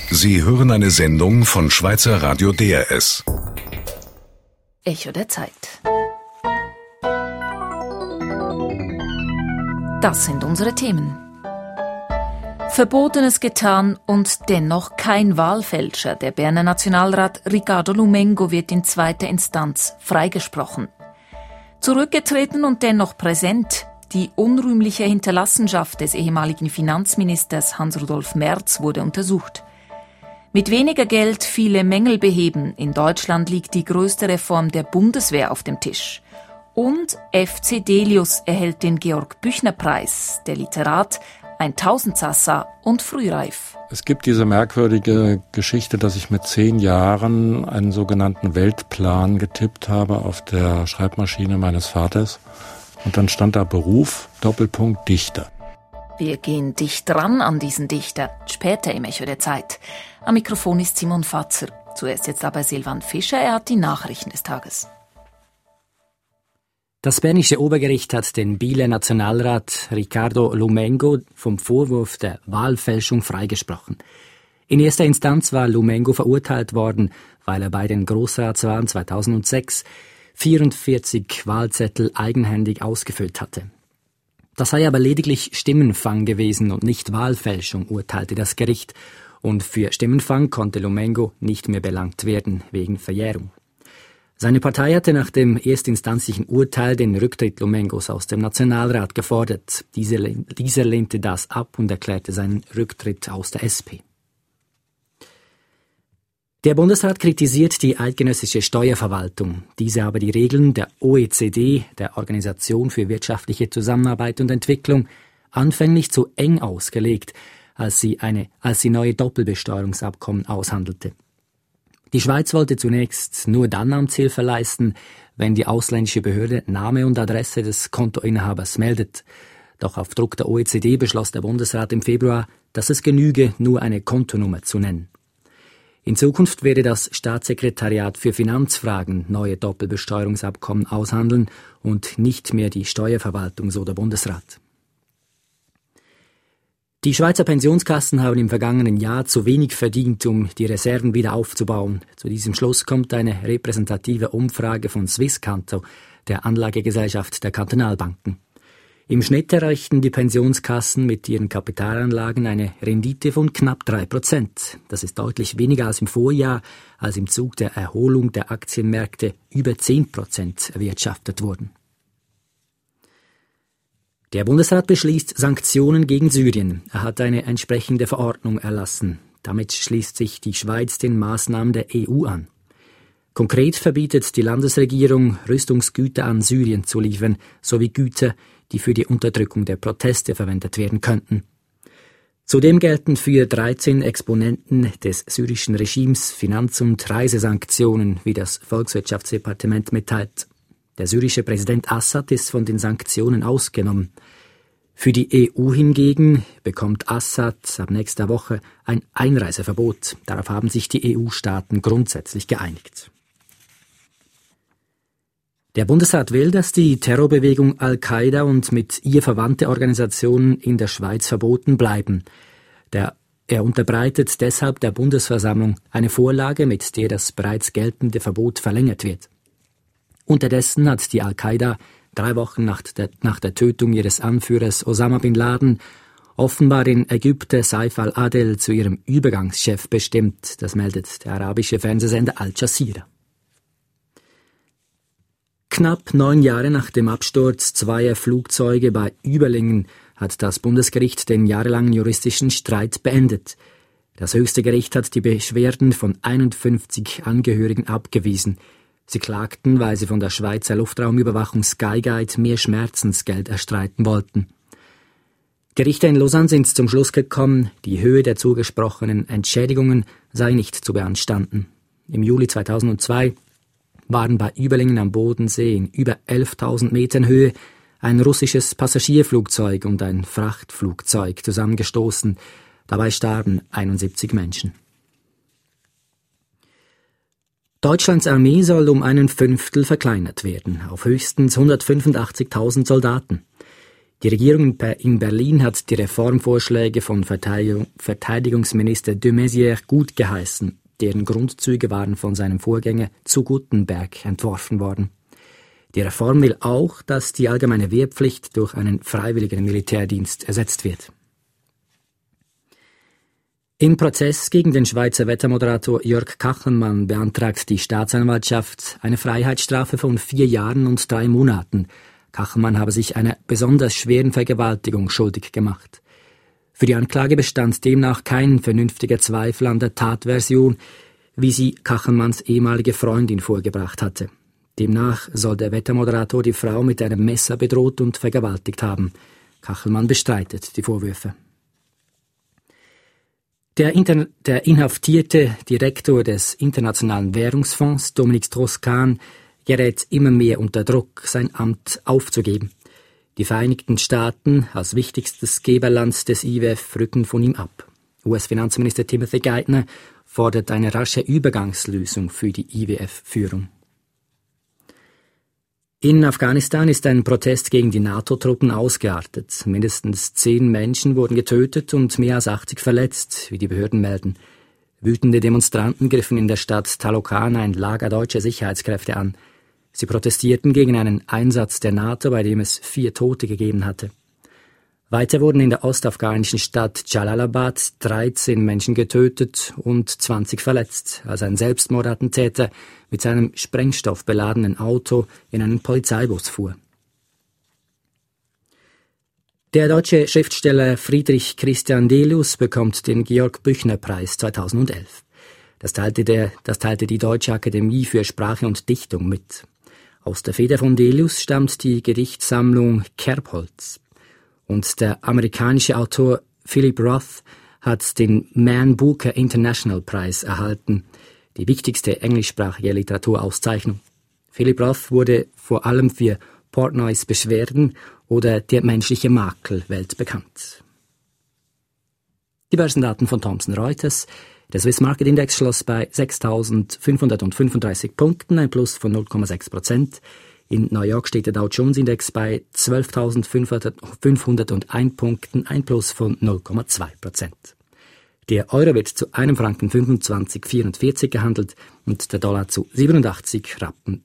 Sie hören eine Sendung von Schweizer Radio DRS. Echo der Zeit. Das sind unsere Themen. Verbotenes getan und dennoch kein Wahlfälscher. Der Berner Nationalrat Ricardo Lumengo wird in zweiter Instanz freigesprochen. Zurückgetreten und dennoch präsent. Die unrühmliche Hinterlassenschaft des ehemaligen Finanzministers Hans-Rudolf Merz wurde untersucht. Mit weniger Geld viele Mängel beheben. In Deutschland liegt die größte Reform der Bundeswehr auf dem Tisch. Und FC Delius erhält den Georg-Büchner-Preis. Der Literat, ein Tausendsassa und frühreif. Es gibt diese merkwürdige Geschichte, dass ich mit 10 Jahren einen sogenannten Weltplan getippt habe auf der Schreibmaschine meines Vaters. Und dann stand da Beruf, Doppelpunkt, Dichter. Wir gehen dicht dran an diesen Dichter, später im Echo der Zeit. Am Mikrofon ist Simon Fatzer. Zuerst jetzt aber Silvan Fischer, er hat die Nachrichten des Tages. Das bernische Obergericht hat den Bieler Nationalrat Ricardo Lumengo vom Vorwurf der Wahlfälschung freigesprochen. In erster Instanz war Lumengo verurteilt worden, weil er bei den Grossratswahlen 2006 44 Wahlzettel eigenhändig ausgefüllt hatte. Das sei aber lediglich Stimmenfang gewesen und nicht Wahlfälschung, urteilte das Gericht. Und für Stimmenfang konnte Lumengo nicht mehr belangt werden, wegen Verjährung. Seine Partei hatte nach dem erstinstanzlichen Urteil den Rücktritt Lumengos aus dem Nationalrat gefordert. Dieser lehnte das ab und erklärte seinen Rücktritt aus der SP. Der Bundesrat kritisiert die eidgenössische Steuerverwaltung. Diese habe die Regeln der OECD, der Organisation für wirtschaftliche Zusammenarbeit und Entwicklung, anfänglich zu eng ausgelegt, als sie neue Doppelbesteuerungsabkommen aushandelte. Die Schweiz wollte zunächst nur dann Amtshilfe leisten, wenn die ausländische Behörde Name und Adresse des Kontoinhabers meldet. Doch auf Druck der OECD beschloss der Bundesrat im Februar, dass es genüge, nur eine Kontonummer zu nennen. In Zukunft werde das Staatssekretariat für Finanzfragen neue Doppelbesteuerungsabkommen aushandeln und nicht mehr die Steuerverwaltung, so der Bundesrat. Die Schweizer Pensionskassen haben im vergangenen Jahr zu wenig verdient, um die Reserven wieder aufzubauen. Zu diesem Schluss kommt eine repräsentative Umfrage von Swisscanto, der Anlagegesellschaft der Kantonalbanken. Im Schnitt erreichten die Pensionskassen mit ihren Kapitalanlagen eine Rendite von knapp 3%. Das ist deutlich weniger als im Vorjahr, als im Zug der Erholung der Aktienmärkte über 10% erwirtschaftet wurden. Der Bundesrat beschließt Sanktionen gegen Syrien. Er hat eine entsprechende Verordnung erlassen. Damit schließt sich die Schweiz den Maßnahmen der EU an. Konkret verbietet die Landesregierung, Rüstungsgüter an Syrien zu liefern, sowie Güter, die für die Unterdrückung der Proteste verwendet werden könnten. Zudem gelten für 13 Exponenten des syrischen Regimes Finanz- und Reisesanktionen, wie das Volkswirtschaftsdepartement mitteilt. Der syrische Präsident Assad ist von den Sanktionen ausgenommen. Für die EU hingegen bekommt Assad ab nächster Woche ein Einreiseverbot. Darauf haben sich die EU-Staaten grundsätzlich geeinigt. Der Bundesrat will, dass die Terrorbewegung Al-Qaida und mit ihr verwandte Organisationen in der Schweiz verboten bleiben. Er unterbreitet deshalb der Bundesversammlung eine Vorlage, mit der das bereits geltende Verbot verlängert wird. Unterdessen hat die Al-Qaida 3 Wochen nach der Tötung ihres Anführers Osama bin Laden offenbar den Ägypter Saif al-Adel zu ihrem Übergangschef bestimmt. Das meldet der arabische Fernsehsender Al Jazeera. Knapp 9 Jahre nach dem Absturz zweier Flugzeuge bei Überlingen hat das Bundesgericht den jahrelangen juristischen Streit beendet. Das höchste Gericht hat die Beschwerden von 51 Angehörigen abgewiesen. Sie klagten, weil sie von der Schweizer Luftraumüberwachung Skyguide mehr Schmerzensgeld erstreiten wollten. Die Richter in Lausanne sind zum Schluss gekommen, die Höhe der zugesprochenen Entschädigungen sei nicht zu beanstanden. Im Juli 2002 waren bei Überlingen am Bodensee in über 11.000 Metern Höhe ein russisches Passagierflugzeug und ein Frachtflugzeug zusammengestoßen. Dabei starben 71 Menschen. Deutschlands Armee soll um 1/5 verkleinert werden, auf höchstens 185.000 Soldaten. Die Regierung in Berlin hat die Reformvorschläge von Verteidigungsminister de Maizière gut geheißen. Deren Grundzüge waren von seinem Vorgänger zu Guttenberg entworfen worden. Die Reform will auch, dass die allgemeine Wehrpflicht durch einen freiwilligen Militärdienst ersetzt wird. Im Prozess gegen den Schweizer Wettermoderator Jörg Kachelmann beantragt die Staatsanwaltschaft eine Freiheitsstrafe von 4 Jahren und 3 Monaten. Kachelmann habe sich einer besonders schweren Vergewaltigung schuldig gemacht. Für die Anklage bestand demnach kein vernünftiger Zweifel an der Tatversion, wie sie Kachelmanns ehemalige Freundin vorgebracht hatte. Demnach soll der Wettermoderator die Frau mit einem Messer bedroht und vergewaltigt haben. Kachelmann bestreitet die Vorwürfe. Der inhaftierte Direktor des Internationalen Währungsfonds, Dominique Strauss-Kahn, gerät immer mehr unter Druck, sein Amt aufzugeben. Die Vereinigten Staaten als wichtigstes Geberland des IWF rücken von ihm ab. US-Finanzminister Timothy Geithner fordert eine rasche Übergangslösung für die IWF-Führung. In Afghanistan ist ein Protest gegen die NATO-Truppen ausgeartet. Mindestens 10 Menschen wurden getötet und mehr als 80 verletzt, wie die Behörden melden. Wütende Demonstranten griffen in der Stadt Taloqan ein Lager deutscher Sicherheitskräfte an. Sie protestierten gegen einen Einsatz der NATO, bei dem es 4 Tote gegeben hatte. Weiter wurden in der ostafghanischen Stadt Jalalabad 13 Menschen getötet und 20 verletzt, als ein Selbstmordattentäter mit seinem sprengstoffbeladenen Auto in einen Polizeibus fuhr. Der deutsche Schriftsteller Friedrich Christian Delius bekommt den Georg-Büchner-Preis 2011. Das teilte die Deutsche Akademie für Sprache und Dichtung mit. Aus der Feder von Delius stammt die Gedichtsammlung Kerbholz. Und der amerikanische Autor Philip Roth hat den Man Booker International Preis erhalten, die wichtigste englischsprachige Literaturauszeichnung. Philip Roth wurde vor allem für Portnoys Beschwerden oder Der menschliche Makel weltbekannt. Die Börsendaten von Thomson Reuters. Der Swiss Market Index schloss bei 6.535 Punkten, ein Plus von 0,6%. In New York steht der Dow Jones Index bei 12.501 Punkten, ein Plus von 0,2%. Der Euro wird zu einem Franken 25,44 gehandelt und der Dollar zu 87,79 Rappen.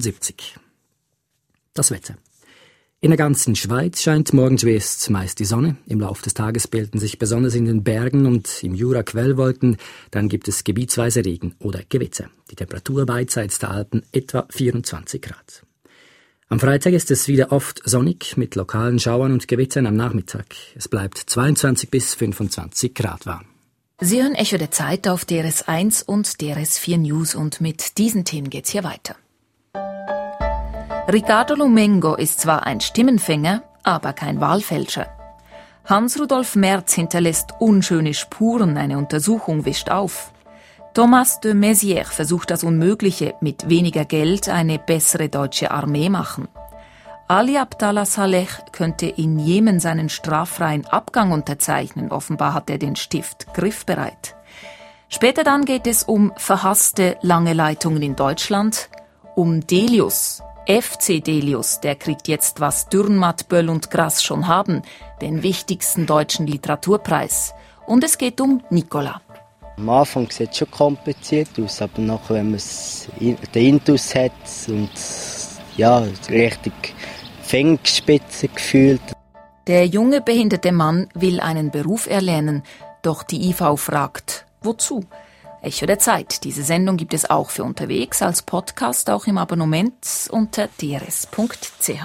Das Wetter. In der ganzen Schweiz scheint morgen zuerst meist die Sonne. Im Laufe des Tages bilden sich besonders in den Bergen und im Jura Quellwolken. Dann gibt es gebietsweise Regen oder Gewitter. Die Temperatur beidseits der Alpen etwa 24 Grad. Am Freitag ist es wieder oft sonnig mit lokalen Schauern und Gewittern am Nachmittag. Es bleibt 22 bis 25 Grad warm. Sie hören Echo der Zeit auf DRS1 und DRS4 News und mit diesen Themen geht's hier weiter. Ricardo Lumengo ist zwar ein Stimmenfänger, aber kein Wahlfälscher. Hans-Rudolf Merz hinterlässt unschöne Spuren, eine Untersuchung wischt auf. Thomas de Maizière versucht das Unmögliche, mit weniger Geld eine bessere deutsche Armee machen. Ali Abdallah Saleh könnte in Jemen seinen straffreien Abgang unterzeichnen, offenbar hat er den Stift griffbereit. Später dann geht es um verhasste lange Leitungen in Deutschland, um Delius. FC Delius, der kriegt jetzt, was Dürrenmatt, Böll und Grass schon haben, den wichtigsten deutschen Literaturpreis. Und es geht um Nicola. Am Anfang sieht es schon kompliziert aus, aber nachher, wenn man den Intus hat und ja, richtig Fingerspitze gefühlt. Der junge behinderte Mann will einen Beruf erlernen, doch die IV fragt, wozu? Echo der Zeit. Diese Sendung gibt es auch für unterwegs als Podcast, auch im Abonnement unter drs.ch.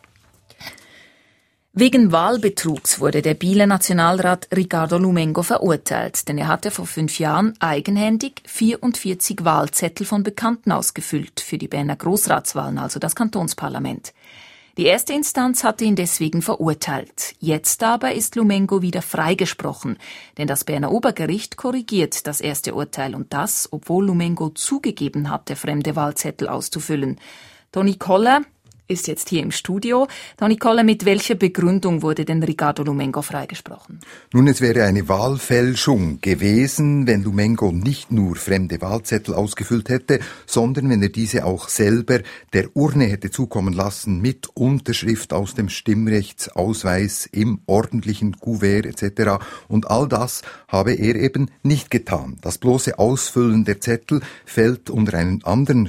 Wegen Wahlbetrugs wurde der Bieler Nationalrat Ricardo Lumengo verurteilt, denn er hatte vor 5 Jahren eigenhändig 44 Wahlzettel von Bekannten ausgefüllt für die Berner Grossratswahlen, also das Kantonsparlament. Die erste Instanz hatte ihn deswegen verurteilt. Jetzt aber ist Lumengo wieder freigesprochen, denn das Berner Obergericht korrigiert das erste Urteil und das, obwohl Lumengo zugegeben hatte, fremde Wahlzettel auszufüllen. Toni Koller, ist jetzt hier im Studio. Toni Kolle, mit welcher Begründung wurde denn Ricardo Lumengo freigesprochen? Nun, es wäre eine Wahlfälschung gewesen, wenn Lumengo nicht nur fremde Wahlzettel ausgefüllt hätte, sondern wenn er diese auch selber der Urne hätte zukommen lassen mit Unterschrift aus dem Stimmrechtsausweis im ordentlichen Kuvert etc. Und all das habe er eben nicht getan. Das bloße Ausfüllen der Zettel fällt unter einen anderen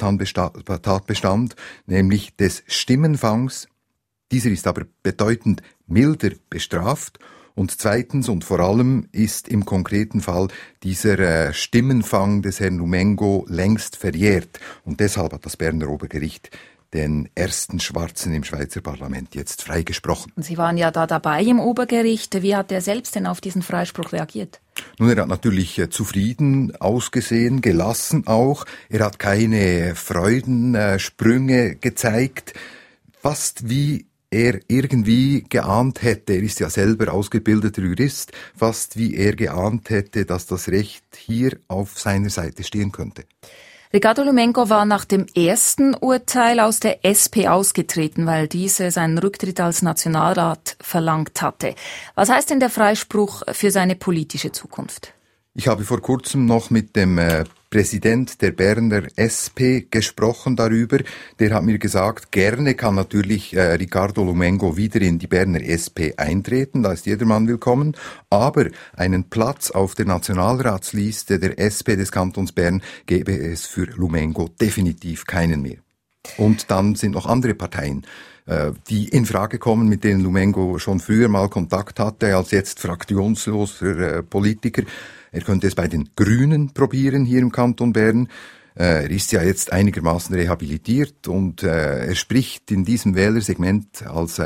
Straftatbestand, nämlich des Stimmenfangs. Dieser ist aber bedeutend milder bestraft. Und zweitens und vor allem ist im konkreten Fall dieser Stimmenfang des Herrn Lumengo längst verjährt. Und deshalb hat das Berner Obergericht den ersten Schwarzen im Schweizer Parlament jetzt freigesprochen. Sie waren ja da dabei im Obergericht. Wie hat er selbst denn auf diesen Freispruch reagiert? Nun, er hat natürlich zufrieden ausgesehen, gelassen auch. Er hat keine Freudensprünge gezeigt. Fast wie er irgendwie geahnt hätte, er ist ja selber ausgebildeter Jurist, fast wie er geahnt hätte, dass das Recht hier auf seiner Seite stehen könnte. Ricardo Lumengo war nach dem ersten Urteil aus der SP ausgetreten, weil diese seinen Rücktritt als Nationalrat verlangt hatte. Was heißt denn der Freispruch für seine politische Zukunft? Ich habe vor kurzem noch mit dem Präsident der Berner SP gesprochen darüber. Der hat mir gesagt, gerne kann natürlich Ricardo Lumengo wieder in die Berner SP eintreten, da ist jedermann willkommen, aber einen Platz auf der Nationalratsliste der SP des Kantons Bern gäbe es für Lumengo definitiv keinen mehr. Und dann sind noch andere Parteien, die in Frage kommen, mit denen Lumengo schon früher mal Kontakt hatte, als jetzt fraktionsloser Politiker. Er könnte es bei den Grünen probieren hier im Kanton Bern. Er ist ja jetzt einigermaßen rehabilitiert und er spricht in diesem Wählersegment als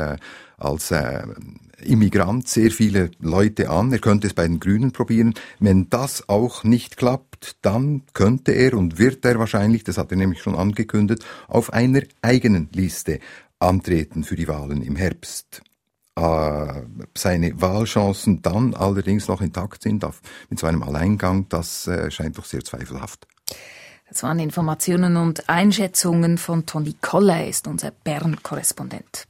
Immigrant sehr viele Leute an. Er könnte es bei den Grünen probieren. Wenn das auch nicht klappt, dann könnte er und wird er wahrscheinlich, das hat er nämlich schon angekündigt, auf einer eigenen Liste antreten für die Wahlen im Herbst. Seine Wahlchancen dann allerdings noch intakt sind, mit so einem Alleingang, das scheint doch sehr zweifelhaft. Das waren Informationen und Einschätzungen von Toni Kolle, er ist unser Bern-Korrespondent.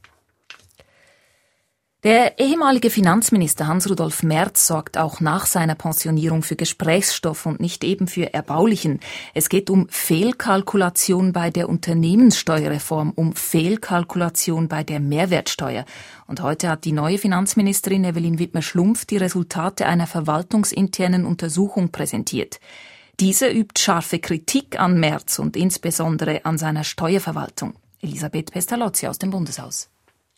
Der ehemalige Finanzminister Hans-Rudolf Merz sorgt auch nach seiner Pensionierung für Gesprächsstoff und nicht eben für Erbaulichen. Es geht um Fehlkalkulation bei der Unternehmenssteuerreform, um Fehlkalkulation bei der Mehrwertsteuer. Und heute hat die neue Finanzministerin Evelyn Widmer-Schlumpf die Resultate einer verwaltungsinternen Untersuchung präsentiert. Diese übt scharfe Kritik an Merz und insbesondere an seiner Steuerverwaltung. Elisabeth Pestalozzi aus dem Bundeshaus.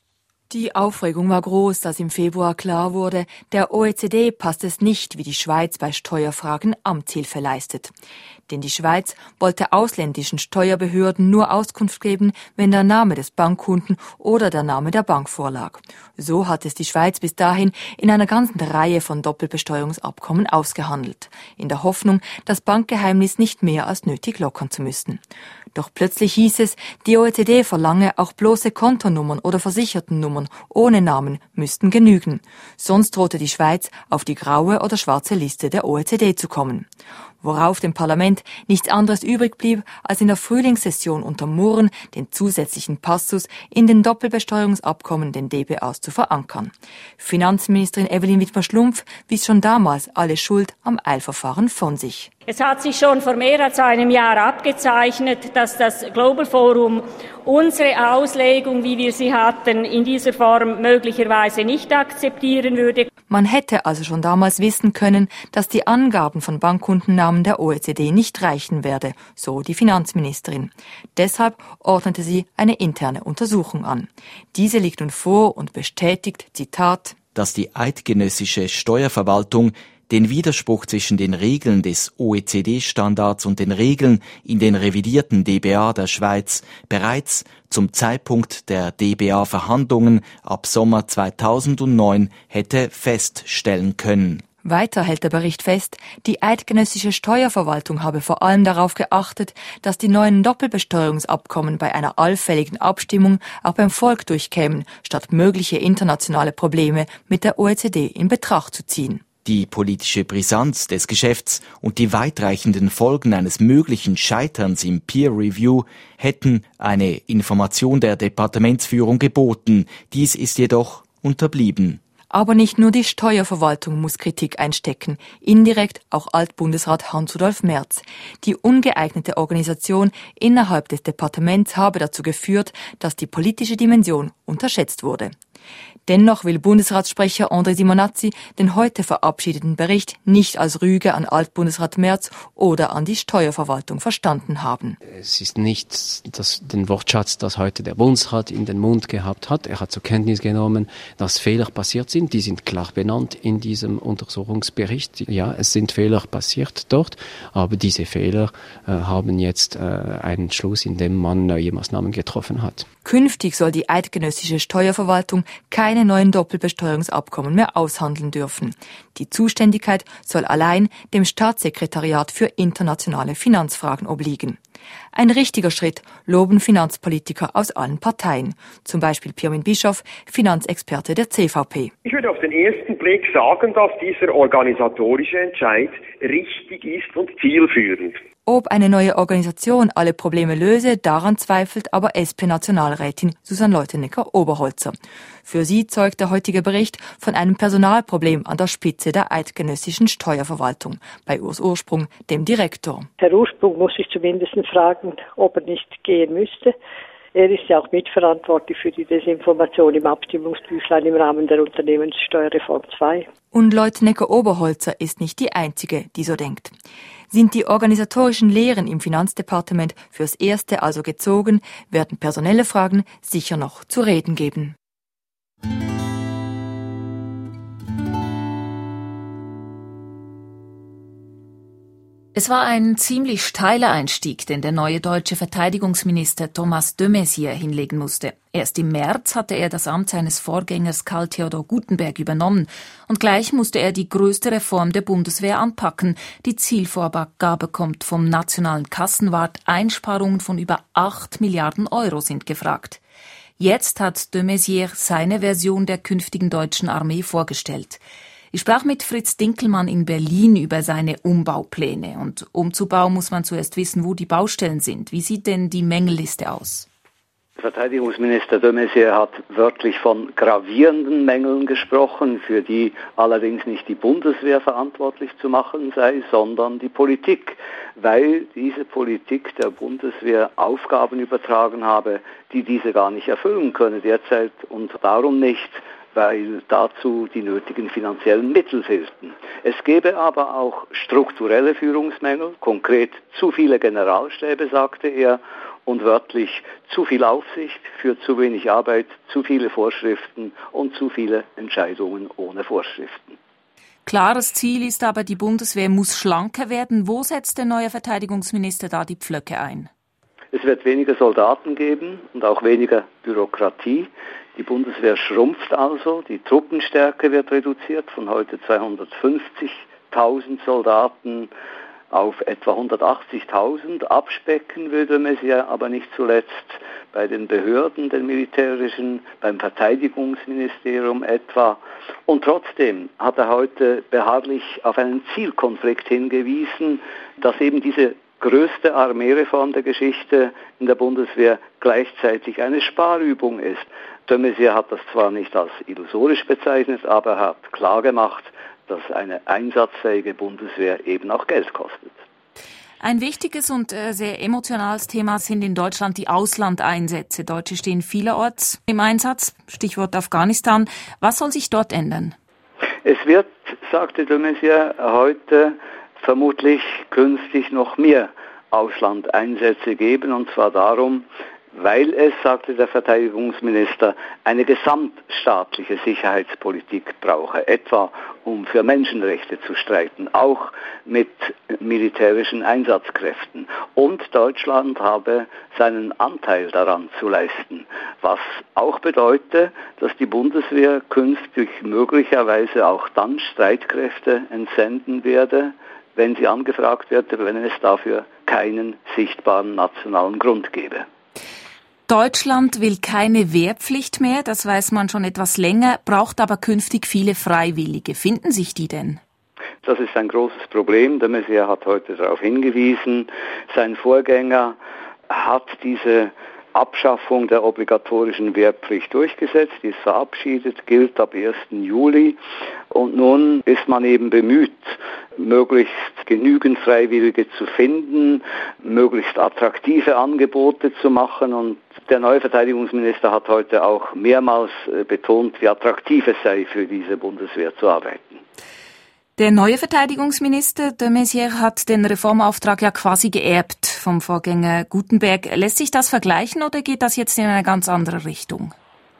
Die Aufregung war groß, als im Februar klar wurde, der OECD passt es nicht, wie die Schweiz bei Steuerfragen Amtshilfe leistet. Denn die Schweiz wollte ausländischen Steuerbehörden nur Auskunft geben, wenn der Name des Bankkunden oder der Name der Bank vorlag. So hat es die Schweiz bis dahin in einer ganzen Reihe von Doppelbesteuerungsabkommen ausgehandelt, in der Hoffnung, das Bankgeheimnis nicht mehr als nötig lockern zu müssen. Doch plötzlich hieß es, die OECD verlange, auch bloße Kontonummern oder Versichertennummern ohne Namen müssten genügen. Sonst drohte die Schweiz auf die graue oder schwarze Liste der OECD zu kommen. Worauf dem Parlament nichts anderes übrig blieb, als in der Frühlingssession unter Murren den zusätzlichen Passus in den Doppelbesteuerungsabkommen, den DBAs, zu verankern. Finanzministerin Evelyn Widmer-Schlumpf wies schon damals alle Schuld am Eilverfahren von sich. Es hat sich schon vor mehr als einem Jahr abgezeichnet, dass das Global Forum unsere Auslegung, wie wir sie hatten, in dieser Form möglicherweise nicht akzeptieren würde. Man hätte also schon damals wissen können, dass die Angaben von Bankkundennamen der OECD nicht reichen werde, so die Finanzministerin. Deshalb ordnete sie eine interne Untersuchung an. Diese liegt nun vor und bestätigt, Zitat, dass die eidgenössische Steuerverwaltung den Widerspruch zwischen den Regeln des OECD-Standards und den Regeln in den revidierten DBA der Schweiz bereits zum Zeitpunkt der DBA-Verhandlungen ab Sommer 2009 hätte feststellen können. Weiter hält der Bericht fest, die eidgenössische Steuerverwaltung habe vor allem darauf geachtet, dass die neuen Doppelbesteuerungsabkommen bei einer allfälligen Abstimmung auch beim Volk durchkämen, statt mögliche internationale Probleme mit der OECD in Betracht zu ziehen. Die politische Brisanz des Geschäfts und die weitreichenden Folgen eines möglichen Scheiterns im Peer Review hätten eine Information der Departementsführung geboten. Dies ist jedoch unterblieben. Aber nicht nur die Steuerverwaltung muss Kritik einstecken, indirekt auch Altbundesrat Hans-Rudolf Merz. Die ungeeignete Organisation innerhalb des Departements habe dazu geführt, dass die politische Dimension unterschätzt wurde. Dennoch will Bundesratssprecher André Simonazzi den heute verabschiedeten Bericht nicht als Rüge an Altbundesrat Merz oder an die Steuerverwaltung verstanden haben. Es ist nicht den Wortschatz, das heute der Bundesrat in den Mund gehabt hat. Er hat zur Kenntnis genommen, dass Fehler passiert sind. Die sind klar benannt in diesem Untersuchungsbericht. Ja, es sind Fehler passiert dort, aber diese Fehler haben jetzt einen Schluss, in dem man neue Maßnahmen getroffen hat. Künftig soll die eidgenössische Steuerverwaltung keine neuen Doppelbesteuerungsabkommen mehr aushandeln dürfen. Die Zuständigkeit soll allein dem Staatssekretariat für internationale Finanzfragen obliegen. Ein richtiger Schritt, loben Finanzpolitiker aus allen Parteien. Zum Beispiel Pirmin Bischoff, Finanzexperte der CVP. Ich würde auf den ersten Blick sagen, dass dieser organisatorische Entscheid richtig ist und zielführend. Ob eine neue Organisation alle Probleme löse, daran zweifelt aber SP-Nationalrätin Susanne Leutenegger-Oberholzer. Für sie zeugt der heutige Bericht von einem Personalproblem an der Spitze der eidgenössischen Steuerverwaltung, bei Urs Ursprung, dem Direktor. Herr Ursprung muss sich zumindest fragen, ob er nicht gehen müsste. Er ist ja auch mitverantwortlich für die Desinformation im Abstimmungsbüchlein im Rahmen der Unternehmenssteuerreform 2. Und Leutenegger-Oberholzer ist nicht die Einzige, die so denkt. Sind die organisatorischen Lehren im Finanzdepartement fürs Erste also gezogen, werden personelle Fragen sicher noch zu reden geben. Es war ein ziemlich steiler Einstieg, den der neue deutsche Verteidigungsminister Thomas de Maizière hinlegen musste. Erst im März hatte er das Amt seines Vorgängers Karl Theodor Guttenberg übernommen und gleich musste er die größte Reform der Bundeswehr anpacken. Die Zielvorgabe kommt vom nationalen Kassenwart. Einsparungen von über 8 Milliarden Euro sind gefragt. Jetzt hat de Maizière seine Version der künftigen deutschen Armee vorgestellt. Ich sprach mit Fritz Dinkelmann in Berlin über seine Umbaupläne. Und um zu bauen, muss man zuerst wissen, wo die Baustellen sind. Wie sieht denn die Mängelliste aus? Verteidigungsminister de Maizière hat wörtlich von gravierenden Mängeln gesprochen, für die allerdings nicht die Bundeswehr verantwortlich zu machen sei, sondern die Politik, weil diese Politik der Bundeswehr Aufgaben übertragen habe, die diese gar nicht erfüllen könne derzeit und darum nicht, weil dazu die nötigen finanziellen Mittel fehlten. Es gäbe aber auch strukturelle Führungsmängel, konkret zu viele Generalstäbe, sagte er, und wörtlich zu viel Aufsicht für zu wenig Arbeit, zu viele Vorschriften und zu viele Entscheidungen ohne Vorschriften. Klares Ziel ist aber, die Bundeswehr muss schlanker werden. Wo setzt der neue Verteidigungsminister da die Pflöcke ein? Es wird weniger Soldaten geben und auch weniger Bürokratie. Die Bundeswehr schrumpft also, die Truppenstärke wird reduziert von heute 250.000 Soldaten auf etwa 180.000. Abspecken will de Maizière aber nicht zuletzt bei den Behörden, den militärischen, beim Verteidigungsministerium etwa. Und trotzdem hat er heute beharrlich auf einen Zielkonflikt hingewiesen, dass eben diese größte Armeereform der Geschichte in der Bundeswehr gleichzeitig eine Sparübung ist. De Maizière hat das zwar nicht als illusorisch bezeichnet, aber er hat klargemacht, dass eine einsatzfähige Bundeswehr eben auch Geld kostet. Ein wichtiges und sehr emotionales Thema sind in Deutschland die Auslandeinsätze. Deutsche stehen vielerorts im Einsatz, Stichwort Afghanistan. Was soll sich dort ändern? Es wird, sagte de Maizière heute, vermutlich künftig noch mehr Auslandeinsätze geben, und zwar darum, weil es, sagte der Verteidigungsminister, eine gesamtstaatliche Sicherheitspolitik brauche, etwa um für Menschenrechte zu streiten, auch mit militärischen Einsatzkräften. Und Deutschland habe seinen Anteil daran zu leisten, was auch bedeutet, dass die Bundeswehr künftig möglicherweise auch dann Streitkräfte entsenden werde, wenn sie angefragt wird, wenn es dafür keinen sichtbaren nationalen Grund gäbe. Deutschland will keine Wehrpflicht mehr, das weiß man schon etwas länger, braucht aber künftig viele Freiwillige. Finden sich die denn? Das ist ein großes Problem. De Maizière hat heute darauf hingewiesen. Sein Vorgänger hat diese Abschaffung der obligatorischen Wehrpflicht durchgesetzt, die ist verabschiedet, gilt ab 1. Juli. Und nun ist man eben bemüht, möglichst genügend Freiwillige zu finden, möglichst attraktive Angebote zu machen. Und der neue Verteidigungsminister hat heute auch mehrmals betont, wie attraktiv es sei, für diese Bundeswehr zu arbeiten. Der neue Verteidigungsminister de Maizière hat den Reformauftrag ja quasi geerbt vom Vorgänger Gutenberg. Lässt sich das vergleichen oder geht das jetzt in eine ganz andere Richtung?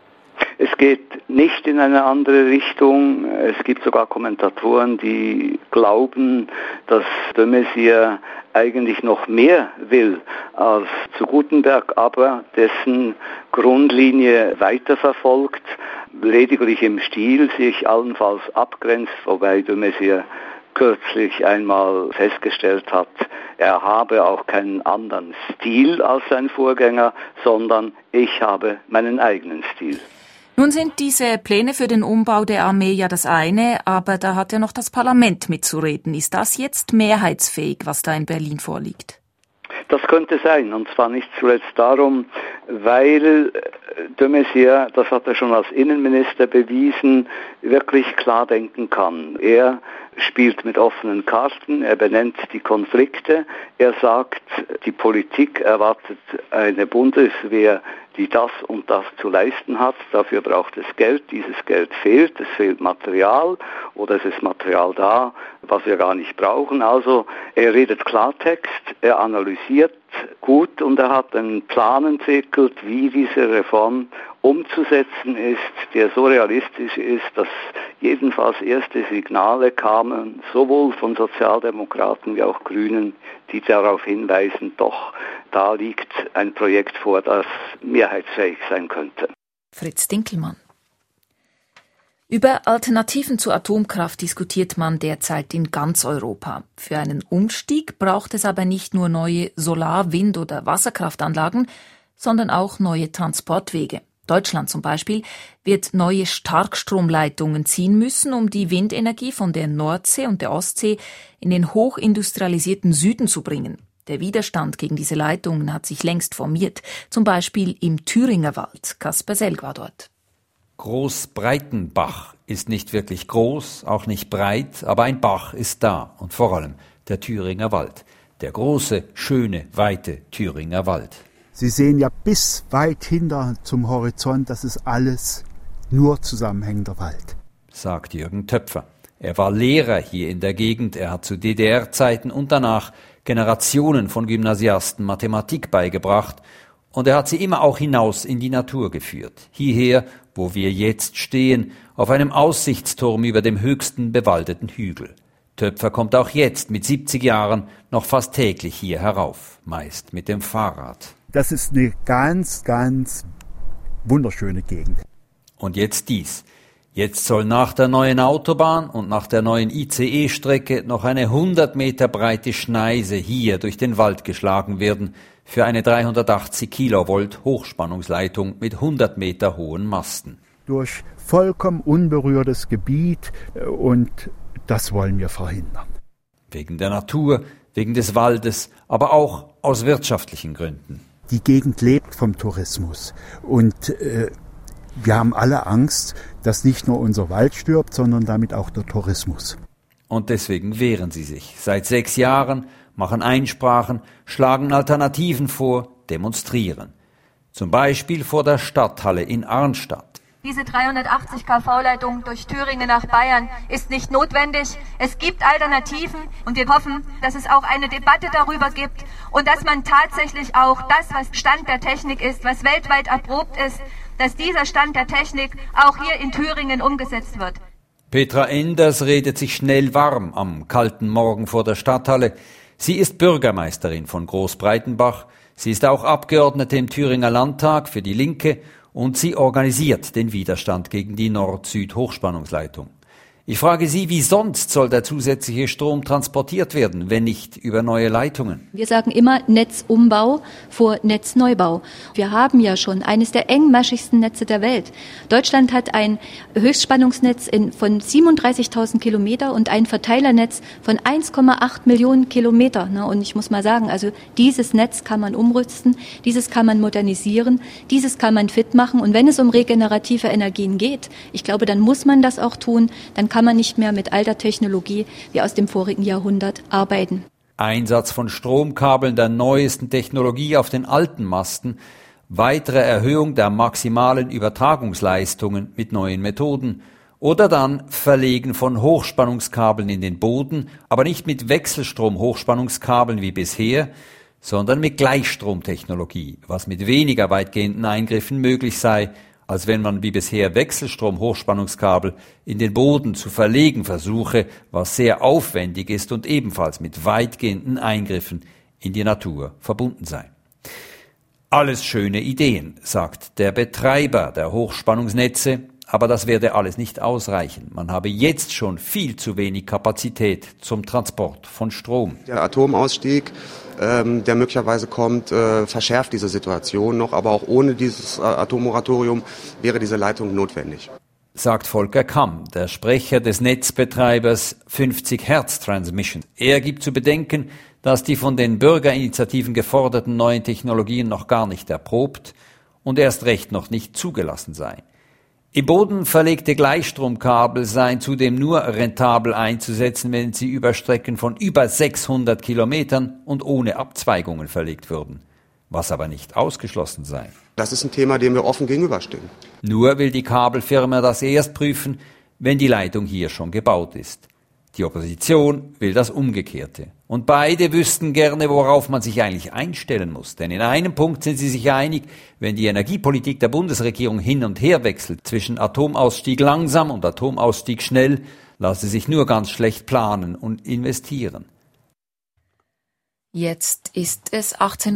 Es geht nicht in eine andere Richtung. Es gibt sogar Kommentatoren, die glauben, dass de Maizière eigentlich noch mehr will als zu Gutenberg, aber dessen Grundlinie weiterverfolgt, lediglich im Stil sich allenfalls abgrenzt, wobei de Maizière kürzlich einmal festgestellt hat, er habe auch keinen anderen Stil als sein Vorgänger, sondern ich habe meinen eigenen Stil. Nun sind diese Pläne für den Umbau der Armee ja das eine, aber da hat ja noch das Parlament mitzureden. Ist das jetzt mehrheitsfähig, was da in Berlin vorliegt? Das könnte sein, und zwar nicht zuletzt darum, weil de Maizière, das hat er schon als Innenminister bewiesen, wirklich klar denken kann. Er spielt mit offenen Karten, er benennt die Konflikte, er sagt, die Politik erwartet eine Bundeswehr, die das und das zu leisten hat. Dafür braucht es Geld, dieses Geld fehlt, es fehlt Material oder es ist Material da, was wir gar nicht brauchen. Also er redet Klartext, er analysiert gut und er hat einen Plan entwickelt, wie diese Reform umzusetzen ist, der so realistisch ist, dass jedenfalls erste Signale kamen, sowohl von Sozialdemokraten wie auch Grünen, die darauf hinweisen, doch, da liegt ein Projekt vor, das mehrheitsfähig sein könnte. Fritz Dinkelmann. Über Alternativen zur Atomkraft diskutiert man derzeit in ganz Europa. Für einen Umstieg braucht es aber nicht nur neue Solar-, Wind- oder Wasserkraftanlagen, sondern auch neue Transportwege. Deutschland zum Beispiel wird neue Starkstromleitungen ziehen müssen, um die Windenergie von der Nordsee und der Ostsee in den hochindustrialisierten Süden zu bringen. Der Widerstand gegen diese Leitungen hat sich längst formiert, zum Beispiel im Thüringer Wald. Kasper Selg war dort. Großbreitenbach ist nicht wirklich groß, auch nicht breit, aber ein Bach ist da und vor allem der Thüringer Wald. Der große, schöne, weite Thüringer Wald. Sie sehen ja bis weit hinter zum Horizont, das ist alles nur zusammenhängender Wald, sagt Jürgen Töpfer. Er war Lehrer hier in der Gegend, er hat zu DDR-Zeiten und danach Generationen von Gymnasiasten Mathematik beigebracht und er hat sie immer auch hinaus in die Natur geführt. Hierher, wo wir jetzt stehen, auf einem Aussichtsturm über dem höchsten bewaldeten Hügel. Töpfer kommt auch jetzt mit 70 Jahren noch fast täglich hier herauf, meist mit dem Fahrrad. Das ist eine ganz, ganz wunderschöne Gegend. Und jetzt dies. Jetzt soll nach der neuen Autobahn und nach der neuen ICE-Strecke noch eine 100 Meter breite Schneise hier durch den Wald geschlagen werden für eine 380 Kilovolt Hochspannungsleitung mit 100 Meter hohen Masten. Durch vollkommen unberührtes Gebiet und das wollen wir verhindern. Wegen der Natur, wegen des Waldes, aber auch aus wirtschaftlichen Gründen. Die Gegend lebt vom Tourismus und wir haben alle Angst, dass nicht nur unser Wald stirbt, sondern damit auch der Tourismus. Und deswegen wehren sie sich. Seit 6 Jahren machen Einsprachen, schlagen Alternativen vor, demonstrieren. Zum Beispiel vor der Stadthalle in Arnstadt. Diese 380 kV-Leitung durch Thüringen nach Bayern ist nicht notwendig. Es gibt Alternativen und wir hoffen, dass es auch eine Debatte darüber gibt und dass man tatsächlich auch das, was Stand der Technik ist, was weltweit erprobt ist, dass dieser Stand der Technik auch hier in Thüringen umgesetzt wird. Petra Enders redet sich schnell warm am kalten Morgen vor der Stadthalle. Sie ist Bürgermeisterin von Großbreitenbach. Sie ist auch Abgeordnete im Thüringer Landtag für die Linke und sie organisiert den Widerstand gegen die Nord-Süd-Hochspannungsleitung. Ich frage Sie, wie sonst soll der zusätzliche Strom transportiert werden, wenn nicht über neue Leitungen? Wir sagen immer Netzumbau vor Netzneubau. Wir haben ja schon eines der engmaschigsten Netze der Welt. Deutschland hat ein Höchstspannungsnetz von 37.000 Kilometer und ein Verteilernetz von 1,8 Millionen Kilometer. Und ich muss mal sagen, also dieses Netz kann man umrüsten, dieses kann man modernisieren, dieses kann man fit machen. Und wenn es um regenerative Energien geht, ich glaube, dann muss man das auch tun. Dann kann man nicht mehr mit alter Technologie wie aus dem vorigen Jahrhundert arbeiten. Einsatz von Stromkabeln der neuesten Technologie auf den alten Masten, weitere Erhöhung der maximalen Übertragungsleistungen mit neuen Methoden oder dann Verlegen von Hochspannungskabeln in den Boden, aber nicht mit Wechselstrom-Hochspannungskabeln wie bisher, sondern mit Gleichstromtechnologie, was mit weniger weitgehenden Eingriffen möglich sei, als wenn man wie bisher Wechselstrom-Hochspannungskabel in den Boden zu verlegen versuche, was sehr aufwendig ist und ebenfalls mit weitgehenden Eingriffen in die Natur verbunden sei. Alles schöne Ideen, sagt der Betreiber der Hochspannungsnetze, aber das werde alles nicht ausreichen. Man habe jetzt schon viel zu wenig Kapazität zum Transport von Strom. Der Atomausstieg, der möglicherweise kommt, verschärft diese Situation noch, aber auch ohne dieses Atommoratorium wäre diese Leitung notwendig. Sagt Volker Kamm, der Sprecher des Netzbetreibers 50 Hertz Transmission. Er gibt zu bedenken, dass die von den Bürgerinitiativen geforderten neuen Technologien noch gar nicht erprobt und erst recht noch nicht zugelassen seien. Im Boden verlegte Gleichstromkabel seien zudem nur rentabel einzusetzen, wenn sie über Strecken von über 600 Kilometern und ohne Abzweigungen verlegt würden, was aber nicht ausgeschlossen sei. Das ist ein Thema, dem wir offen gegenüberstehen. Nur will die Kabelfirma das erst prüfen, wenn die Leitung hier schon gebaut ist. Die Opposition will das Umgekehrte. Und beide wüssten gerne, worauf man sich eigentlich einstellen muss. Denn in einem Punkt sind sie sich einig: Wenn die Energiepolitik der Bundesregierung hin und her wechselt zwischen Atomausstieg langsam und Atomausstieg schnell, lasse sich nur ganz schlecht planen und investieren. Jetzt ist es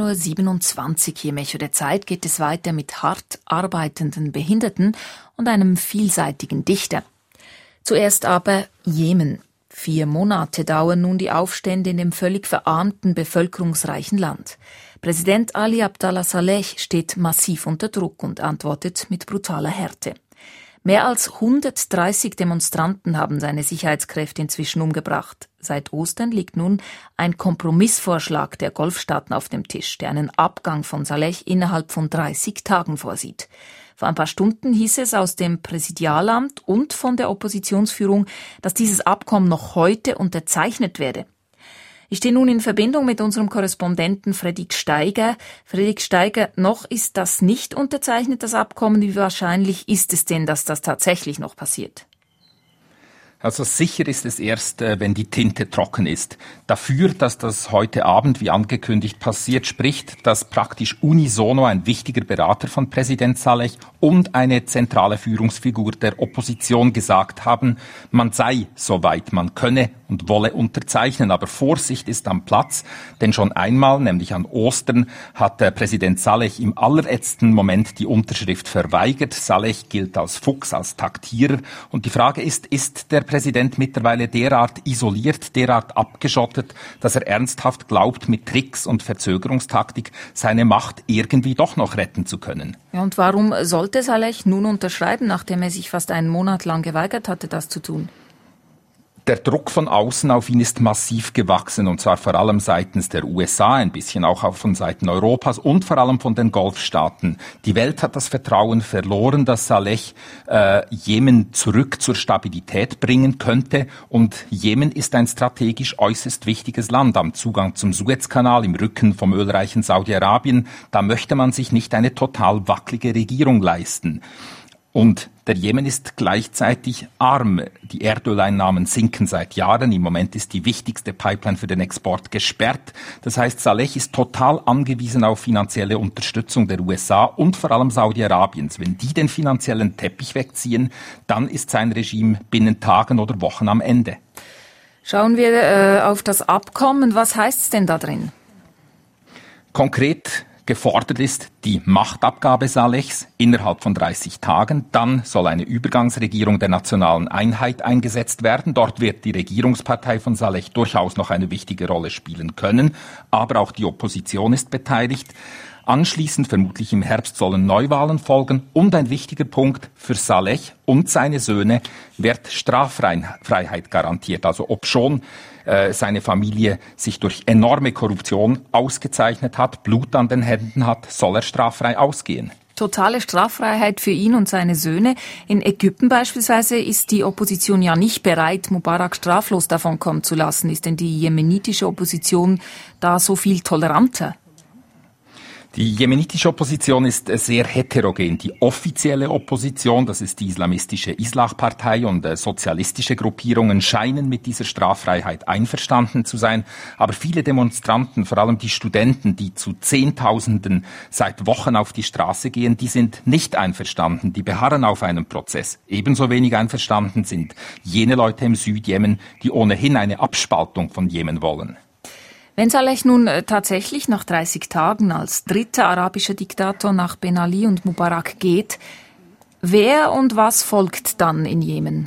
18.27 Uhr. Hier im Echo der Zeit geht es weiter mit hart arbeitenden Behinderten und einem vielseitigen Dichter. Zuerst aber Jemen. 4 Monate dauern nun die Aufstände in dem völlig verarmten, bevölkerungsreichen Land. Präsident Ali Abdallah Saleh steht massiv unter Druck und antwortet mit brutaler Härte. Mehr als 130 Demonstranten haben seine Sicherheitskräfte inzwischen umgebracht. Seit Ostern liegt nun ein Kompromissvorschlag der Golfstaaten auf dem Tisch, der einen Abgang von Saleh innerhalb von 30 Tagen vorsieht. Vor ein paar Stunden hieß es aus dem Präsidialamt und von der Oppositionsführung, dass dieses Abkommen noch heute unterzeichnet werde. Ich stehe nun in Verbindung mit unserem Korrespondenten Fredrik Steiger. Fredrik Steiger, noch ist das nicht unterzeichnet, das Abkommen. Wie wahrscheinlich ist es denn, dass das tatsächlich noch passiert? Also sicher ist es erst, wenn die Tinte trocken ist. Dafür, dass das heute Abend, wie angekündigt, passiert, spricht, dass praktisch unisono ein wichtiger Berater von Präsident Saleh und eine zentrale Führungsfigur der Opposition gesagt haben, man sei soweit, man könne und wolle unterzeichnen. Aber Vorsicht ist am Platz, denn schon einmal, nämlich an Ostern, hat Präsident Saleh im allerletzten Moment die Unterschrift verweigert. Saleh gilt als Fuchs, als Taktierer. Und die Frage ist der Präsident mittlerweile derart isoliert, derart abgeschottet, dass er ernsthaft glaubt, mit Tricks und Verzögerungstaktik seine Macht irgendwie doch noch retten zu können. Ja, und warum sollte Saleh nun unterschreiben, nachdem er sich fast einen Monat lang geweigert hatte, das zu tun? Der Druck von außen auf ihn ist massiv gewachsen, und zwar vor allem seitens der USA, ein bisschen auch von Seiten Europas und vor allem von den Golfstaaten. Die Welt hat das Vertrauen verloren, dass Saleh Jemen zurück zur Stabilität bringen könnte, und Jemen ist ein strategisch äußerst wichtiges Land am Zugang zum Suezkanal, im Rücken vom ölreichen Saudi-Arabien. Da möchte man sich nicht eine total wackelige Regierung leisten. Und der Jemen ist gleichzeitig arm. Die Erdöleinnahmen sinken seit Jahren. Im Moment ist die wichtigste Pipeline für den Export gesperrt. Das heißt, Saleh ist total angewiesen auf finanzielle Unterstützung der USA und vor allem Saudi-Arabiens. Wenn die den finanziellen Teppich wegziehen, dann ist sein Regime binnen Tagen oder Wochen am Ende. Schauen wir auf das Abkommen. Was heißt es denn da drin? Konkret: Gefordert ist die Machtabgabe Salehs innerhalb von 30 Tagen. Dann soll eine Übergangsregierung der nationalen Einheit eingesetzt werden. Dort wird die Regierungspartei von Saleh durchaus noch eine wichtige Rolle spielen können. Aber auch die Opposition ist beteiligt. Anschließend, vermutlich im Herbst, sollen Neuwahlen folgen. Und ein wichtiger Punkt: für Saleh und seine Söhne wird Straffreiheit garantiert. Also obschon seine Familie sich durch enorme Korruption ausgezeichnet hat, Blut an den Händen hat, soll er straffrei ausgehen. Totale Straffreiheit für ihn und seine Söhne. In Ägypten beispielsweise ist die Opposition ja nicht bereit, Mubarak straflos davonkommen zu lassen. Ist denn die jemenitische Opposition da so viel toleranter? Die jemenitische Opposition ist sehr heterogen. Die offizielle Opposition, das ist die islamistische Islah-Partei, und sozialistische Gruppierungen scheinen mit dieser Straffreiheit einverstanden zu sein. Aber viele Demonstranten, vor allem die Studenten, die zu Zehntausenden seit Wochen auf die Straße gehen, die sind nicht einverstanden. Die beharren auf einem Prozess. Ebenso wenig einverstanden sind jene Leute im Südjemen, die ohnehin eine Abspaltung von Jemen wollen. Wenn Saleh nun tatsächlich nach 30 Tagen als dritter arabischer Diktator nach Ben Ali und Mubarak geht, wer und was folgt dann in Jemen?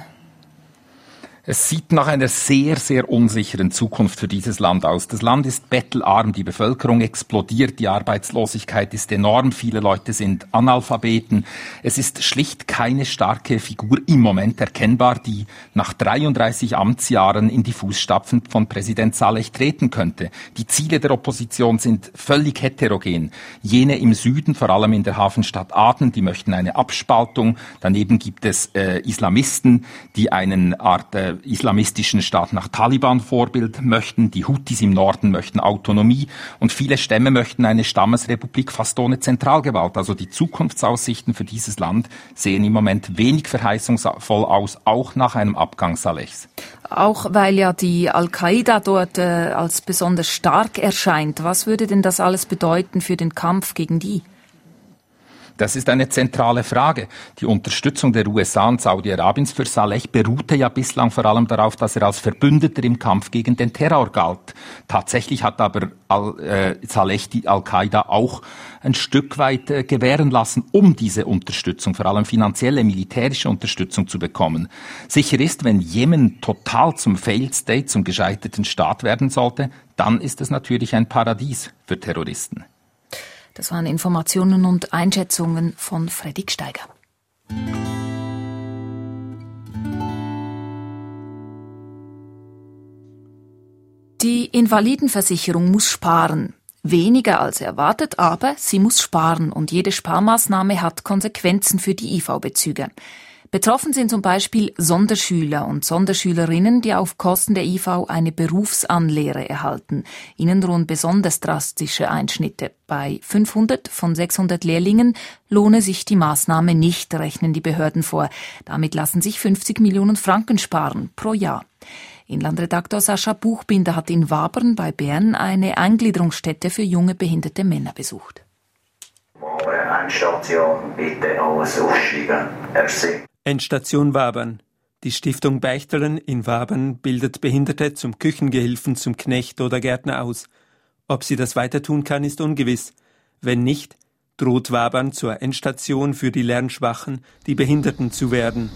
Es sieht nach einer sehr, sehr unsicheren Zukunft für dieses Land aus. Das Land ist bettelarm, die Bevölkerung explodiert, die Arbeitslosigkeit ist enorm, viele Leute sind Analphabeten. Es ist schlicht keine starke Figur im Moment erkennbar, die nach 33 Amtsjahren in die Fußstapfen von Präsident Saleh treten könnte. Die Ziele der Opposition sind völlig heterogen. Jene im Süden, vor allem in der Hafenstadt Aden, die möchten eine Abspaltung. Daneben gibt es Islamisten, die eine Art islamistischen Staat nach Taliban-Vorbild möchten. Die Houthis im Norden möchten Autonomie und viele Stämme möchten eine Stammesrepublik fast ohne Zentralgewalt. Also die Zukunftsaussichten für dieses Land sehen im Moment wenig verheißungsvoll aus, auch nach einem Abgang Salehs. Auch weil ja die Al-Qaida dort als besonders stark erscheint. Was würde denn das alles bedeuten für den Kampf gegen die? Das ist eine zentrale Frage. Die Unterstützung der USA und Saudi-Arabiens für Saleh beruhte ja bislang vor allem darauf, dass er als Verbündeter im Kampf gegen den Terror galt. Tatsächlich hat aber Saleh die Al-Qaida auch ein Stück weit gewähren lassen, um diese Unterstützung, vor allem finanzielle, militärische Unterstützung zu bekommen. Sicher ist, wenn Jemen total zum Failed State, zum gescheiterten Staat werden sollte, dann ist es natürlich ein Paradies für Terroristen. Das waren Informationen und Einschätzungen von Freddy Gsteiger. Die Invalidenversicherung muss sparen. Weniger als erwartet, aber sie muss sparen und jede Sparmaßnahme hat Konsequenzen für die IV-Bezüger. Betroffen sind zum Beispiel Sonderschüler und Sonderschülerinnen, die auf Kosten der IV eine Berufsanlehre erhalten. Ihnen drohen besonders drastische Einschnitte. Bei 500 von 600 Lehrlingen lohne sich die Maßnahme nicht, rechnen die Behörden vor. Damit lassen sich 50 Millionen Franken sparen pro Jahr. Inlandredaktor Sascha Buchbinder hat in Wabern bei Bern eine Eingliederungsstätte für junge behinderte Männer besucht. Endstation, bitte alles aufschreiben. Merci. Endstation Wabern. Die Stiftung Beichteren in Wabern bildet Behinderte zum Küchengehilfen, zum Knecht oder Gärtner aus. Ob sie das weiter tun kann, ist ungewiss. Wenn nicht, droht Wabern zur Endstation für die Lernschwachen, die Behinderten zu werden.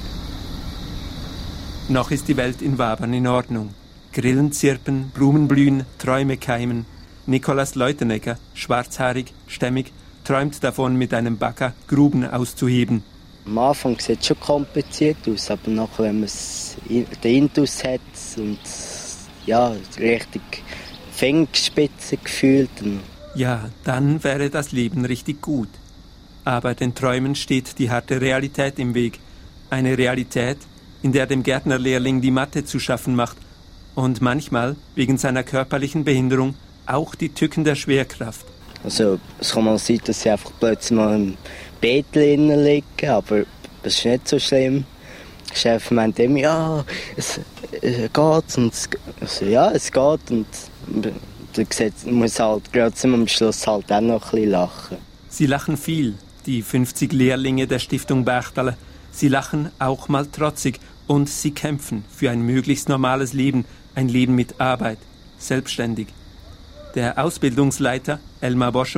Noch ist die Welt in Wabern in Ordnung. Grillen zirpen, Blumen blühen, Träume keimen. Nikolaus Leutenegger, schwarzhaarig, stämmig, träumt davon, mit einem Bagger Gruben auszuheben. Am Anfang sieht es schon kompliziert aus, aber nachher, wenn man den Intus hat und ja, richtig Fingerspitze gefühlt. Ja, dann wäre das Leben richtig gut. Aber den Träumen steht die harte Realität im Weg. Eine Realität, in der dem Gärtnerlehrling die Mathe zu schaffen macht und manchmal, wegen seiner körperlichen Behinderung, auch die Tücken der Schwerkraft. Also es kann mal sein, dass sie einfach plötzlich mal im Bett liegen, aber das ist nicht so schlimm. Der Chef meint immer, ja, es geht. Und also, ja, es geht. Und dann muss halt gerade am Schluss halt auch noch ein bisschen lachen. Sie lachen viel, die 50 Lehrlinge der Stiftung Beichtalen. Sie lachen auch mal trotzig und sie kämpfen für ein möglichst normales Leben, ein Leben mit Arbeit, selbstständig. Der Ausbildungsleiter, Elmar Boschung,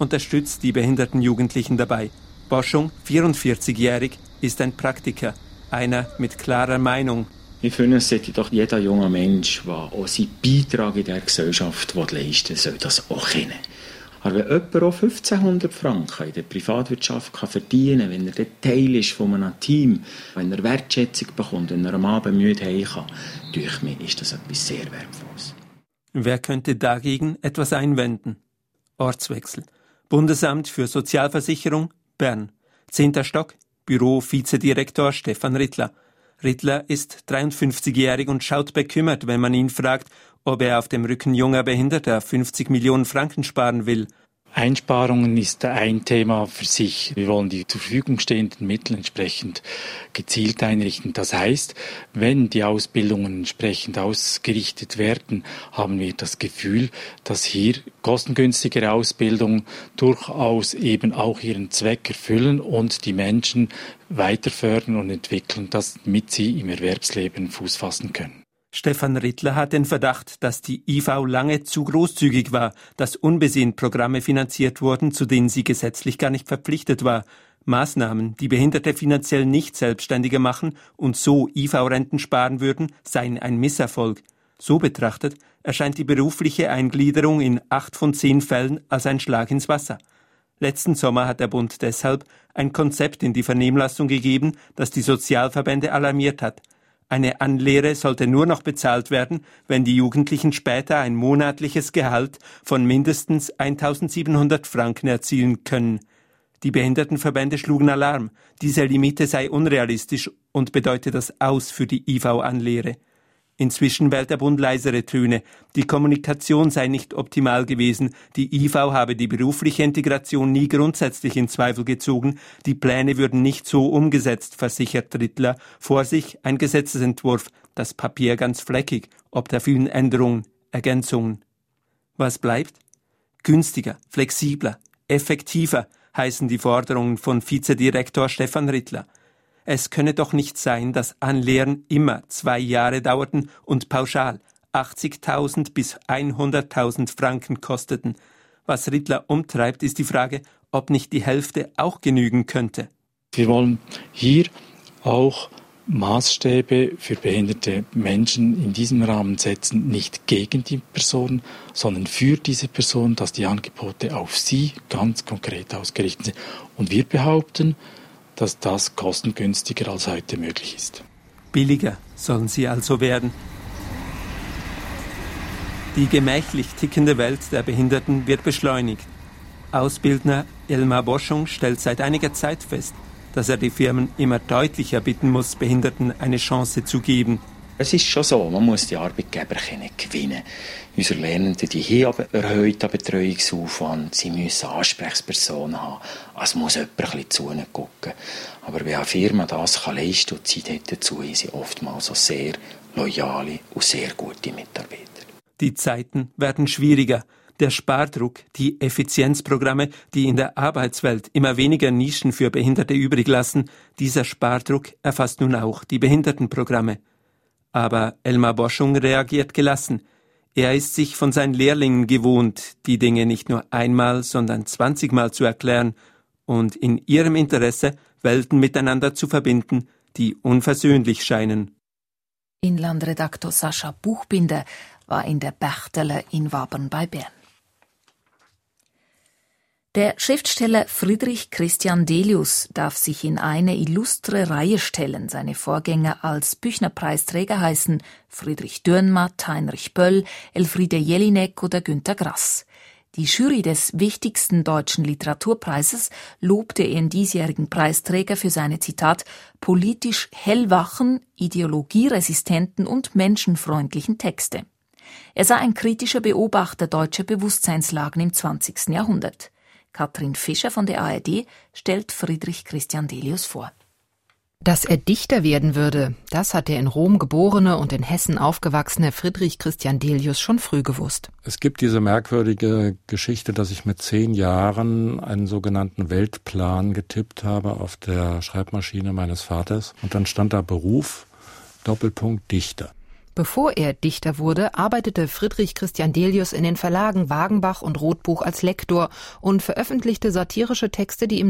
unterstützt die behinderten Jugendlichen dabei. Boschung, 44-jährig, ist ein Praktiker, einer mit klarer Meinung. Ich finde, es sollte doch jeder junge Mensch, der auch seinen Beitrag in der Gesellschaft leisten will, soll das auch kennen. Aber wenn jemand auch 1500 Franken in der Privatwirtschaft verdienen kann, wenn er Teil ist von einem Team, wenn er Wertschätzung bekommt, wenn er am Abend müde heim kann, durch mich ist das etwas sehr Wertvolles. Wer könnte dagegen etwas einwenden? Ortswechsel. Bundesamt für Sozialversicherung, Bern. 10. Stock, Büro Vizedirektor Stefan Rittler. Rittler ist 53-jährig und schaut bekümmert, wenn man ihn fragt, ob er auf dem Rücken junger Behinderter 50 Millionen Franken sparen will. Einsparungen ist ein Thema für sich. Wir wollen die zur Verfügung stehenden Mittel entsprechend gezielt einrichten. Das heißt, wenn die Ausbildungen entsprechend ausgerichtet werden, haben wir das Gefühl, dass hier kostengünstigere Ausbildungen durchaus eben auch ihren Zweck erfüllen und die Menschen weiter fördern und entwickeln, damit sie im Erwerbsleben Fuß fassen können. Stefan Rittler hat den Verdacht, dass die IV lange zu großzügig war, dass unbesehen Programme finanziert wurden, zu denen sie gesetzlich gar nicht verpflichtet war. Maßnahmen, die Behinderte finanziell nicht selbstständiger machen und so IV-Renten sparen würden, seien ein Misserfolg. So betrachtet erscheint die berufliche Eingliederung in 8 von 10 Fällen als ein Schlag ins Wasser. Letzten Sommer hat der Bund deshalb ein Konzept in die Vernehmlassung gegeben, das die Sozialverbände alarmiert hat. Eine Anlehre sollte nur noch bezahlt werden, wenn die Jugendlichen später ein monatliches Gehalt von mindestens 1.700 Franken erzielen können. Die Behindertenverbände schlugen Alarm. Diese Limite sei unrealistisch und bedeute das Aus für die IV-Anlehre. Inzwischen wählt der Bund leisere Töne. Die Kommunikation sei nicht optimal gewesen. Die IV habe die berufliche Integration nie grundsätzlich in Zweifel gezogen. Die Pläne würden nicht so umgesetzt, versichert Rittler. Vor sich ein Gesetzesentwurf, das Papier ganz fleckig, ob der vielen Änderungen, Ergänzungen. Was bleibt? Günstiger, flexibler, effektiver heißen die Forderungen von Vizedirektor Stefan Rittler. Es könne doch nicht sein, dass Anlehren immer 2 Jahre dauerten und pauschal 80.000 bis 100.000 Franken kosteten. Was Rittler umtreibt, ist die Frage, ob nicht die Hälfte auch genügen könnte. Wir wollen hier auch Maßstäbe für behinderte Menschen in diesem Rahmen setzen, nicht gegen die Person, sondern für diese Person, dass die Angebote auf sie ganz konkret ausgerichtet sind. Und wir behaupten, dass das kostengünstiger als heute möglich ist. Billiger sollen sie also werden. Die gemächlich tickende Welt der Behinderten wird beschleunigt. Ausbildner Elmar Boschung stellt seit einiger Zeit fest, dass er die Firmen immer deutlicher bitten muss, Behinderten eine Chance zu geben. Es ist schon so, man muss die Arbeitgeber gewinnen. Unsere Lernenden die haben erhöhten Betreuungsaufwand, sie müssen Ansprechpersonen haben. Es muss jemand ein bisschen zu ihnen gucken. Aber wenn eine Firma das leisten kann und Zeit hat dazu, haben sie oftmals auch sehr loyale und sehr gute Mitarbeiter. Die Zeiten werden schwieriger. Der Spardruck, die Effizienzprogramme, die in der Arbeitswelt immer weniger Nischen für Behinderte übrig lassen, dieser Spardruck erfasst nun auch die Behindertenprogramme. Aber Elmar Boschung reagiert gelassen. Er ist sich von seinen Lehrlingen gewohnt, die Dinge nicht nur einmal, sondern 20-mal zu erklären und in ihrem Interesse Welten miteinander zu verbinden, die unversöhnlich scheinen. Inlandredaktor Sascha Buchbinder war in der Berchtele in Wabern bei Bern. Der Schriftsteller Friedrich Christian Delius darf sich in eine illustre Reihe stellen. Seine Vorgänger als Büchnerpreisträger heißen Friedrich Dürrenmatt, Heinrich Böll, Elfriede Jelinek oder Günter Grass. Die Jury des wichtigsten deutschen Literaturpreises lobte ihren diesjährigen Preisträger für seine, Zitat, politisch hellwachen, ideologieresistenten und menschenfreundlichen Texte. Er sei ein kritischer Beobachter deutscher Bewusstseinslagen im 20. Jahrhundert. Katrin Fischer von der ARD stellt Friedrich Christian Delius vor. Dass er Dichter werden würde, das hat der in Rom geborene und in Hessen aufgewachsene Friedrich Christian Delius schon früh gewusst. Es gibt diese merkwürdige Geschichte, dass ich mit 10 Jahren einen sogenannten Weltplan getippt habe auf der Schreibmaschine meines Vaters. Und dann stand da Beruf, Doppelpunkt Dichter. Bevor er Dichter wurde, arbeitete Friedrich Christian Delius in den Verlagen Wagenbach und Rothbuch als Lektor und veröffentlichte satirische Texte, die ihm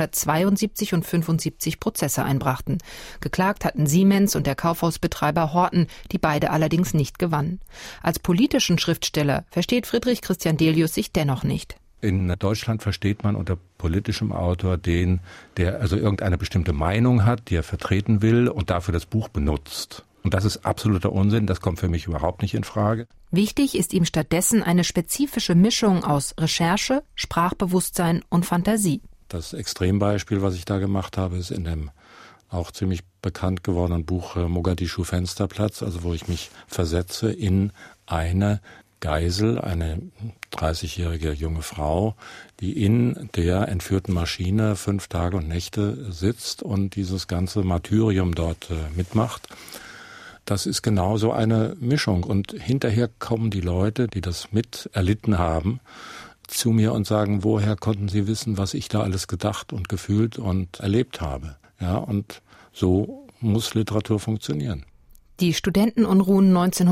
1972 und 1975 Prozesse einbrachten. Geklagt hatten Siemens und der Kaufhausbetreiber Horten, die beide allerdings nicht gewannen. Als politischen Schriftsteller versteht Friedrich Christian Delius sich dennoch nicht. In Deutschland versteht man unter politischem Autor den, der also irgendeine bestimmte Meinung hat, die er vertreten will und dafür das Buch benutzt. Und das ist absoluter Unsinn, das kommt für mich überhaupt nicht in Frage. Wichtig ist ihm stattdessen eine spezifische Mischung aus Recherche, Sprachbewusstsein und Fantasie. Das Extrembeispiel, was ich da gemacht habe, ist in dem auch ziemlich bekannt gewordenen Buch Mogadischu Fensterplatz, also wo ich mich versetze in eine Geisel, eine 30-jährige junge Frau, die in der entführten Maschine 5 Tage und Nächte sitzt und dieses ganze Martyrium dort mitmacht. Das ist genau so eine Mischung. Und hinterher kommen die Leute, die das mit erlitten haben, zu mir und sagen, woher konnten sie wissen, was ich da alles gedacht und gefühlt und erlebt habe. Ja, und so muss Literatur funktionieren. Die Studentenunruhen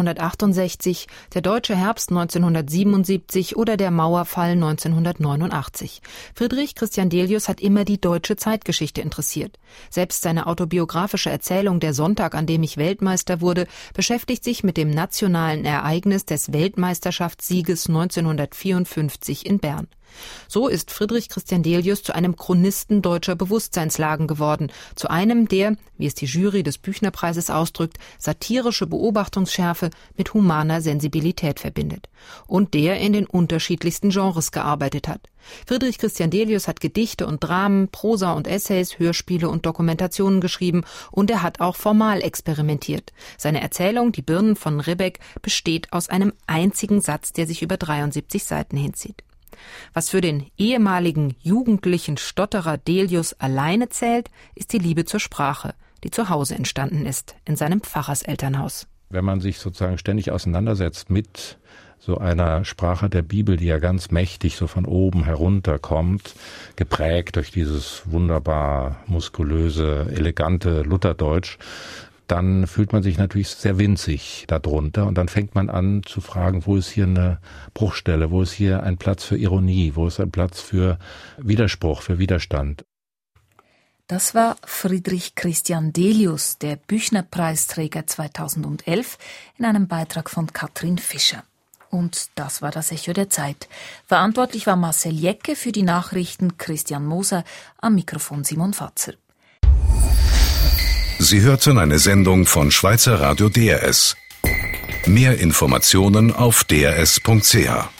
1968, der deutsche Herbst 1977 oder der Mauerfall 1989. Friedrich Christian Delius hat immer die deutsche Zeitgeschichte interessiert. Selbst seine autobiografische Erzählung Der Sonntag, an dem ich Weltmeister wurde, beschäftigt sich mit dem nationalen Ereignis des Weltmeisterschaftssieges 1954 in Bern. So ist Friedrich Christian Delius zu einem Chronisten deutscher Bewusstseinslagen geworden, zu einem, der, wie es die Jury des Büchnerpreises ausdrückt, satirische Beobachtungsschärfe mit humaner Sensibilität verbindet und der in den unterschiedlichsten Genres gearbeitet hat. Friedrich Christian Delius hat Gedichte und Dramen, Prosa und Essays, Hörspiele und Dokumentationen geschrieben und er hat auch formal experimentiert. Seine Erzählung Die Birnen von Ribbeck besteht aus einem einzigen Satz, der sich über 73 Seiten hinzieht. Was für den ehemaligen jugendlichen Stotterer Delius alleine zählt, ist die Liebe zur Sprache, die zu Hause entstanden ist, in seinem Pfarrerselternhaus. Wenn man sich sozusagen ständig auseinandersetzt mit so einer Sprache der Bibel, die ja ganz mächtig so von oben herunter kommt, geprägt durch dieses wunderbar muskulöse, elegante Lutherdeutsch, dann fühlt man sich natürlich sehr winzig darunter und dann fängt man an zu fragen, wo ist hier eine Bruchstelle, wo ist hier ein Platz für Ironie, wo ist ein Platz für Widerspruch, für Widerstand. Das war Friedrich Christian Delius, der Büchnerpreisträger 2011, in einem Beitrag von Katrin Fischer. Und das war das Echo der Zeit. Verantwortlich war Marcel Jecke, für die Nachrichten Christian Moser, am Mikrofon Simon Fatzer. Sie hörten eine Sendung von Schweizer Radio DRS. Mehr Informationen auf drs.ch.